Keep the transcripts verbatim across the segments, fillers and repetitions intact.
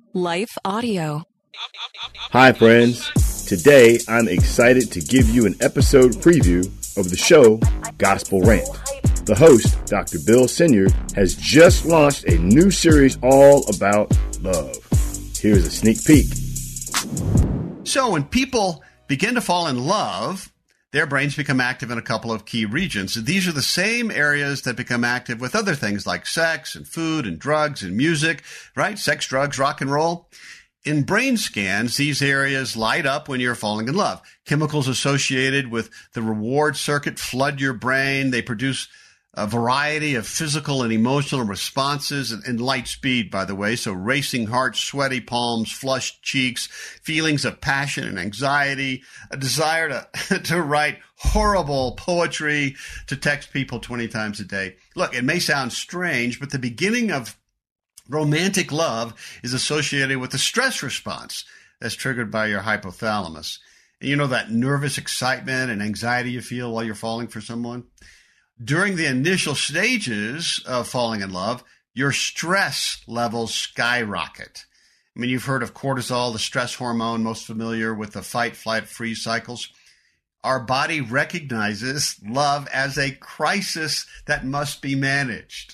Life Audio. Hi, friends. Today, I'm excited to give you an episode preview of the show Gospel Rant. The host, Doctor Bill Senyard, has just launched a new series all about love. Here's a sneak peek. So when people begin to fall in love, their brains become active in a couple of key regions. These are the same areas that become active with other things like sex and food and drugs and music, right? Sex, drugs, rock and roll. In brain scans, these areas light up when you're falling in love. Chemicals associated with the reward circuit flood your brain. They produce a variety of physical and emotional responses in light speed, by the way. So racing hearts, sweaty palms, flushed cheeks, feelings of passion and anxiety, a desire to, to write horrible poetry, to text people twenty times a day. Look, it may sound strange, but the beginning of romantic love is associated with the stress response that's triggered by your hypothalamus. And you know that nervous excitement and anxiety you feel while you're falling for someone? During the initial stages of falling in love, your stress levels skyrocket. I mean, you've heard of cortisol, the stress hormone, most familiar with the fight, flight, freeze cycles. Our body recognizes love as a crisis that must be managed.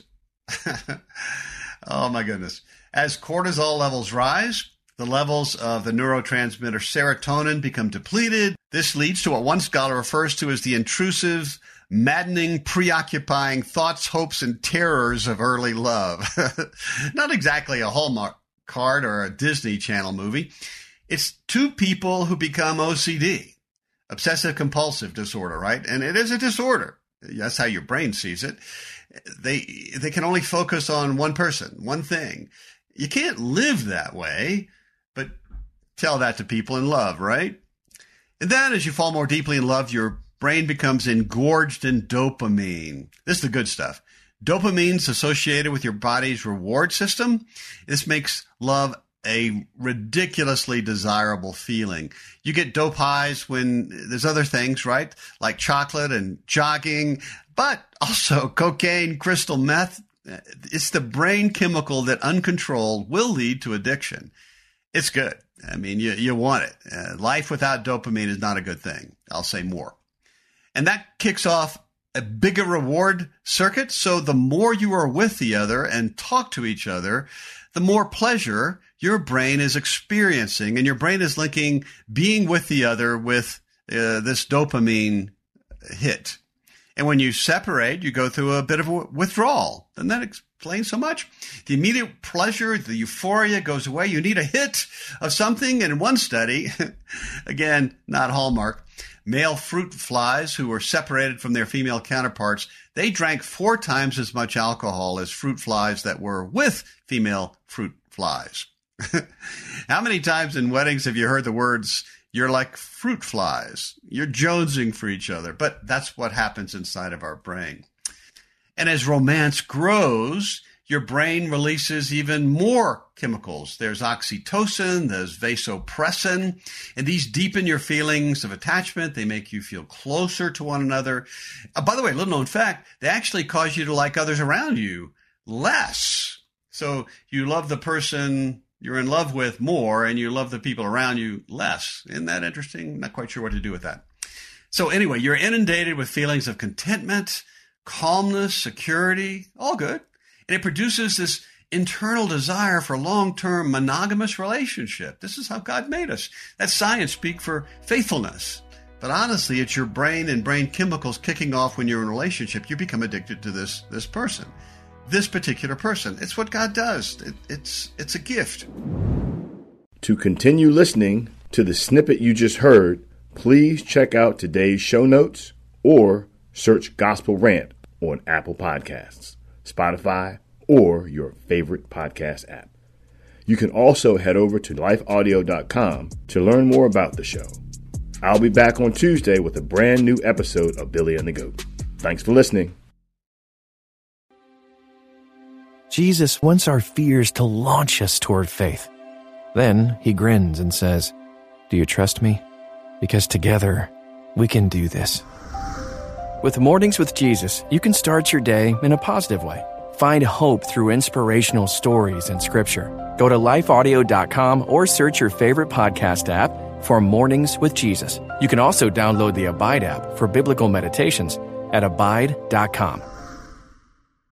Oh, my goodness. As cortisol levels rise, the levels of the neurotransmitter serotonin become depleted. This leads to what one scholar refers to as the intrusive, maddening, preoccupying thoughts, hopes, and terrors of early love. Not exactly a Hallmark card or a Disney Channel movie. It's two people who become O C D, obsessive-compulsive disorder, right? And it is a disorder. That's how your brain sees it. They they can only focus on one person, one thing. You can't live that way, but tell that to people in love, right? And then as you fall more deeply in love, your brain becomes engorged in dopamine. This is the good stuff. Dopamine's associated with your body's reward system. This makes love a ridiculously desirable feeling. You get dope highs when there's other things, right? Like chocolate and jogging, but also cocaine, crystal meth. It's the brain chemical that uncontrolled will lead to addiction. It's good. I mean, you, you want it. Uh, life without dopamine is not a good thing. I'll say more. And that kicks off a bigger reward circuit. So the more you are with the other and talk to each other, the more pleasure your brain is experiencing. And your brain is linking being with the other with uh, this dopamine hit. And when you separate, you go through a bit of a withdrawal. Doesn't that explain so much? The immediate pleasure, the euphoria goes away. You need a hit of something. And in one study, again, not Hallmark, male fruit flies who were separated from their female counterparts, they drank four times as much alcohol as fruit flies that were with female fruit flies. How many times in weddings have you heard the words, "You're like fruit flies"? You're jonesing for each other, but that's what happens inside of our brain. And as romance grows, your brain releases even more chemicals. There's oxytocin, there's vasopressin, and these deepen your feelings of attachment. They make you feel closer to one another. Uh, by the way, little known fact, they actually cause you to like others around you less. So you love the person you're in love with more, and you love the people around you less. Isn't that interesting? Not quite sure what to do with that. So anyway, you're inundated with feelings of contentment, calmness, security, all good. And it produces this internal desire for long-term monogamous relationship. This is how God made us. That's science speak for faithfulness. But honestly, it's your brain and brain chemicals kicking off when you're in a relationship. You become addicted to this, this person, this particular person. It's what God does. It, it's, it's a gift. To continue listening to the snippet you just heard, please check out today's show notes or search Gospel Rant on Apple Podcasts, Spotify, or your favorite podcast app. You can also head over to life audio dot com to learn more about the show. I'll be back on Tuesday with a brand new episode of Billy and the Goat. Thanks for listening. Jesus wants our fears to launch us toward faith. Then he grins and says, "Do you trust me? Because together we can do this." With Mornings with Jesus, you can start your day in a positive way. Find hope through inspirational stories and scripture. Go to life audio dot com or search your favorite podcast app for Mornings with Jesus. You can also download the Abide app for biblical meditations at abide dot com.